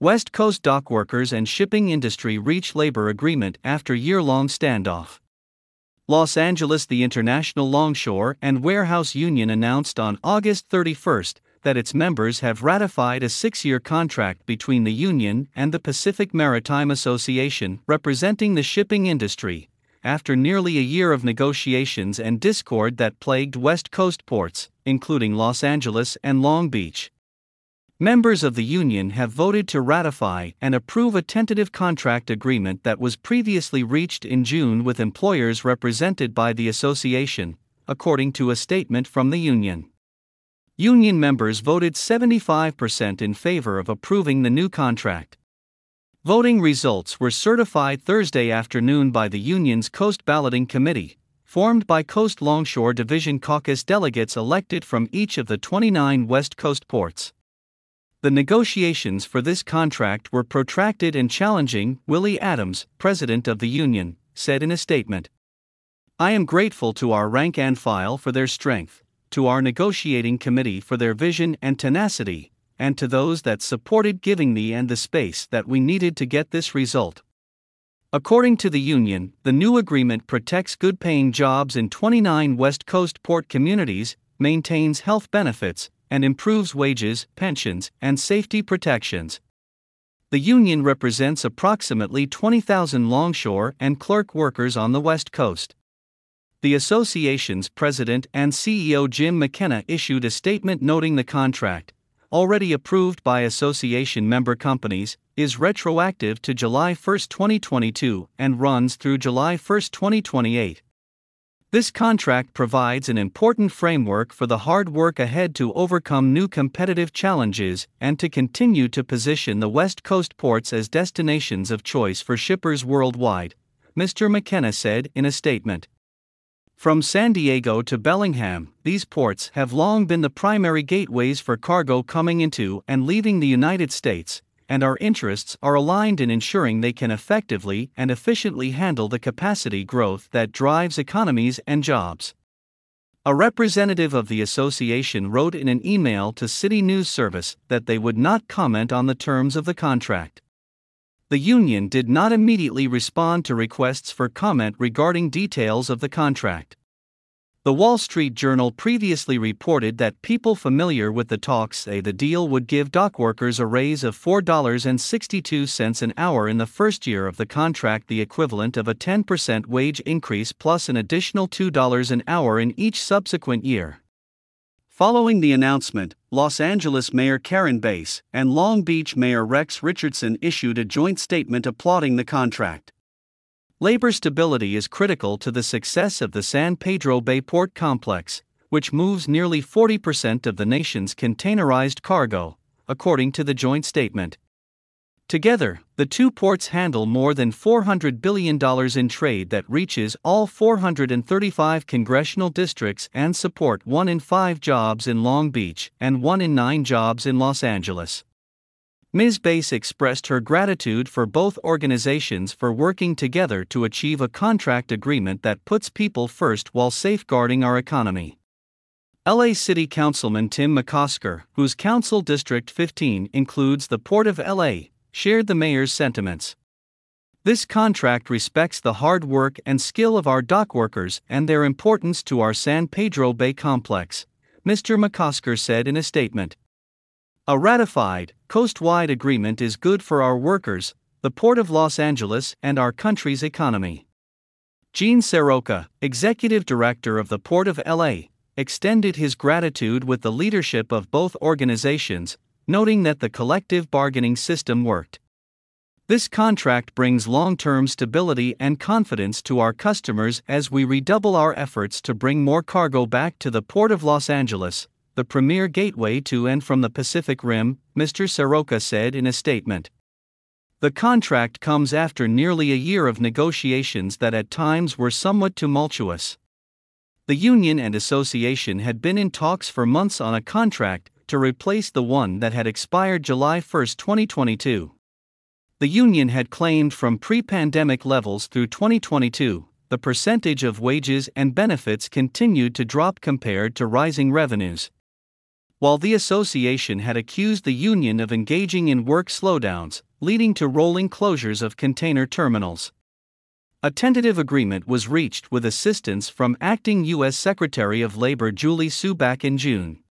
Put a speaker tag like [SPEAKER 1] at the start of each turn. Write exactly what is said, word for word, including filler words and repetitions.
[SPEAKER 1] West Coast dockworkers and shipping industry reach labor agreement after year-long standoff. Los Angeles. The International Longshore and Warehouse Union announced on August thirty-first that its members have ratified a six-year contract between the union and the Pacific Maritime Association, representing the shipping industry, after nearly a year of negotiations and discord that plagued West Coast ports, including Los Angeles and Long Beach. Members of the union have voted to ratify and approve a tentative contract agreement that was previously reached in June with employers represented by the association, according to a statement from the union. Union members voted seventy-five percent in favor of approving the new contract. Voting results were certified Thursday afternoon by the union's Coast Balloting Committee, formed by Coast Longshore Division caucus delegates elected from each of the twenty-nine West Coast ports. The negotiations for this contract were protracted and challenging, Willie Adams, president of the union, said in a statement. "I am grateful to our rank and file for their strength, to our negotiating committee for their vision and tenacity, and to those that supported giving me and the space that we needed to get this result." According to the union, the new agreement protects good-paying jobs in twenty-nine West Coast port communities, maintains health benefits, and improves wages, pensions, and safety protections. The union represents approximately twenty thousand longshore and clerk workers on the West Coast. The association's president and C E O Jim McKenna issued a statement noting the contract, already approved by association member companies, is retroactive to July first, twenty twenty-two, and runs through July first, twenty twenty-eight. This contract provides an important framework for the hard work ahead to overcome new competitive challenges and to continue to position the West Coast ports as destinations of choice for shippers worldwide, Mister McKenna said in a statement. From San Diego to Bellingham, these ports have long been the primary gateways for cargo coming into and leaving the United States, and our interests are aligned in ensuring they can effectively and efficiently handle the capacity growth that drives economies and jobs. A representative of the association wrote in an email to City News Service that they would not comment on the terms of the contract. The union did not immediately respond to requests for comment regarding details of the contract. The Wall Street Journal previously reported that people familiar with the talks say the deal would give dockworkers a raise of four dollars and sixty-two cents an hour in the first year of the contract, the equivalent of a ten percent wage increase plus an additional two dollars an hour in each subsequent year. Following the announcement, Los Angeles Mayor Karen Bass and Long Beach Mayor Rex Richardson issued a joint statement applauding the contract. Labor stability is critical to the success of the San Pedro Bay Port Complex, which moves nearly forty percent of the nation's containerized cargo, according to the joint statement. Together, the two ports handle more than four hundred billion dollars in trade that reaches all four hundred thirty-five congressional districts and support one in five jobs in Long Beach and one in nine jobs in Los Angeles. Miz Bass expressed her gratitude for both organizations for working together to achieve a contract agreement that puts people first while safeguarding our economy. L A City Councilman Tim McCosker, whose council District fifteen includes the Port of L A, shared the mayor's sentiments. "This contract respects the hard work and skill of our dock workers and their importance to our San Pedro Bay complex," Mister McCosker said in a statement. "A ratified, coast-wide agreement is good for our workers, the Port of Los Angeles, and our country's economy." Gene Seroka, executive director of the Port of L A, extended his gratitude with the leadership of both organizations, noting that the collective bargaining system worked. "This contract brings long-term stability and confidence to our customers as we redouble our efforts to bring more cargo back to the Port of Los Angeles, the premier gateway to and from the Pacific Rim," Mister Seroka said in a statement. The contract comes after nearly a year of negotiations that at times were somewhat tumultuous. The union and association had been in talks for months on a contract to replace the one that had expired July first, twenty twenty-two. The union had claimed from pre-pandemic levels through twenty twenty-two, the percentage of wages and benefits continued to drop compared to rising revenues. while the association had accused the union of engaging in work slowdowns, leading to rolling closures of container terminals. A tentative agreement was reached with assistance from acting U S Secretary of Labor Julie Su back in June.